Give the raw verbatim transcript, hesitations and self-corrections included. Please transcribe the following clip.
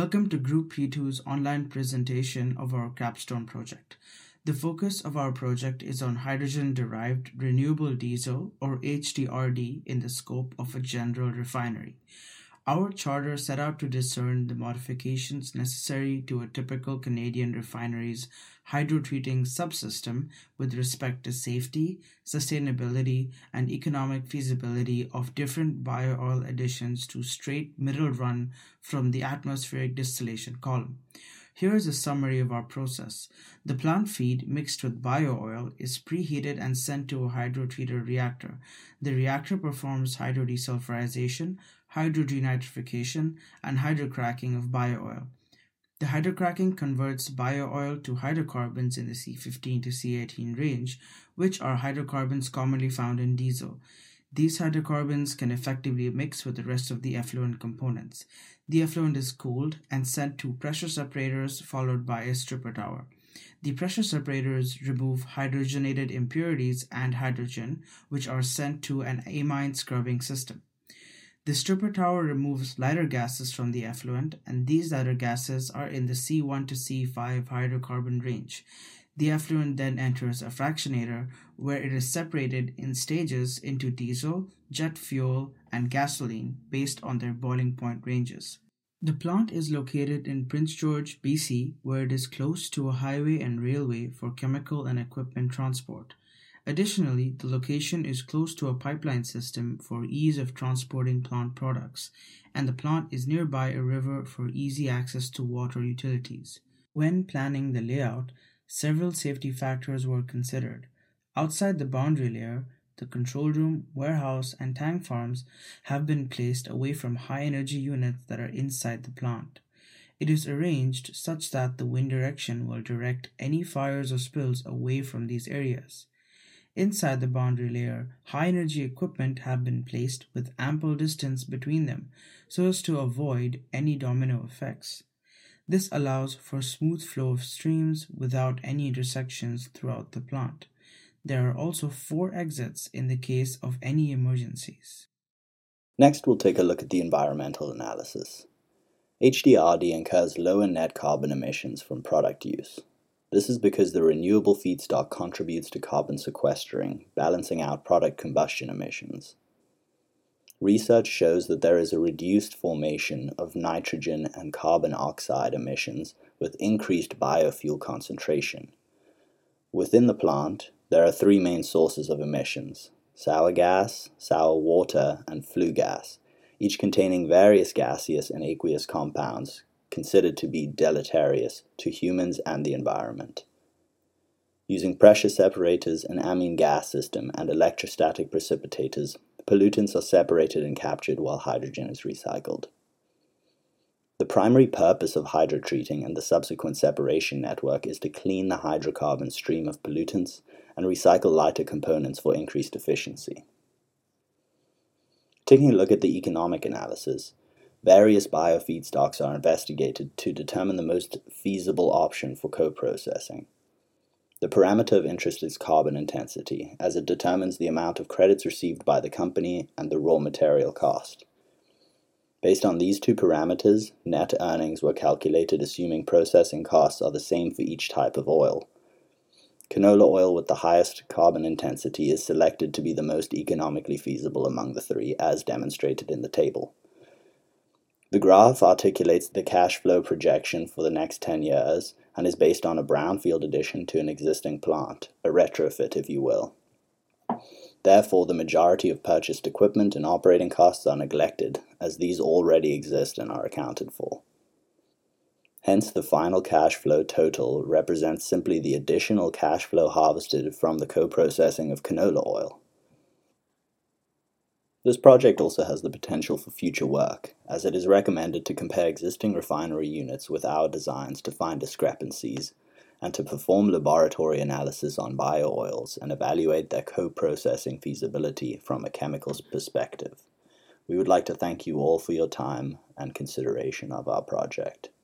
Welcome to Group P two's online presentation of our capstone project. The focus of our project is on hydrogen-derived renewable diesel, or H D R D, in the scope of a general refinery. Our charter set out to discern the modifications necessary to a typical Canadian refinery's hydrotreating subsystem with respect to safety, sustainability, and economic feasibility of different bio-oil additions to straight middle run from the atmospheric distillation column. Here is a summary of our process. The plant feed mixed with bio-oil is preheated and sent to a hydrotreater reactor. The reactor performs hydrodesulfurization, hydrogenitrification, and hydrocracking of bio-oil. The hydrocracking converts bio-oil to hydrocarbons in the C fifteen to C eighteen range, which are hydrocarbons commonly found in diesel. These hydrocarbons can effectively mix with the rest of the effluent components. The effluent is cooled and sent to pressure separators followed by a stripper tower. The pressure separators remove hydrogenated impurities and hydrogen, which are sent to an amine scrubbing system. The stripper tower removes lighter gases from the effluent, and these lighter gases are in the C one to C five hydrocarbon range. The effluent then enters a fractionator where it is separated in stages into diesel, jet fuel, and gasoline based on their boiling point ranges. The plant is located in Prince George, B C, where it is close to a highway and railway for chemical and equipment transport. Additionally, the location is close to a pipeline system for ease of transporting plant products, and the plant is nearby a river for easy access to water utilities. When planning the layout, several safety factors were considered. Outside the boundary layer, the control room, warehouse, and tank farms have been placed away from high-energy units that are inside the plant. It is arranged such that the wind direction will direct any fires or spills away from these areas. Inside the boundary layer, high-energy equipment have been placed with ample distance between them so as to avoid any domino effects. This allows for smooth flow of streams without any intersections throughout the plant. There are also four exits in the case of any emergencies. Next, we'll take a look at the environmental analysis. H D R D incurs lower net carbon emissions from product use. This is because the renewable feedstock contributes to carbon sequestering, balancing out product combustion emissions. Research shows that there is a reduced formation of nitrogen and carbon oxide emissions with increased biofuel concentration. Within the plant, there are three main sources of emissions: sour gas, sour water, and flue gas, each containing various gaseous and aqueous compounds considered to be deleterious to humans and the environment. Using pressure separators, an amine gas system, and electrostatic precipitators, pollutants are separated and captured while hydrogen is recycled. The primary purpose of hydrotreating and the subsequent separation network is to clean the hydrocarbon stream of pollutants and recycle lighter components for increased efficiency. Taking a look at the economic analysis, various biofeedstocks are investigated to determine the most feasible option for co-processing. The parameter of interest is carbon intensity, as it determines the amount of credits received by the company and the raw material cost. Based on these two parameters, net earnings were calculated assuming processing costs are the same for each type of oil. Canola oil with the highest carbon intensity is selected to be the most economically feasible among the three, as demonstrated in the table. The graph articulates the cash flow projection for the next ten years and is based on a brownfield addition to an existing plant, a retrofit if you will. Therefore, the majority of purchased equipment and operating costs are neglected, as these already exist and are accounted for. Hence, the final cash flow total represents simply the additional cash flow harvested from the co-processing of canola oil. This project also has the potential for future work, as it is recommended to compare existing refinery units with our designs to find discrepancies, and to perform laboratory analysis on bio-oils and evaluate their co-processing feasibility from a chemicals perspective. We would like to thank you all for your time and consideration of our project.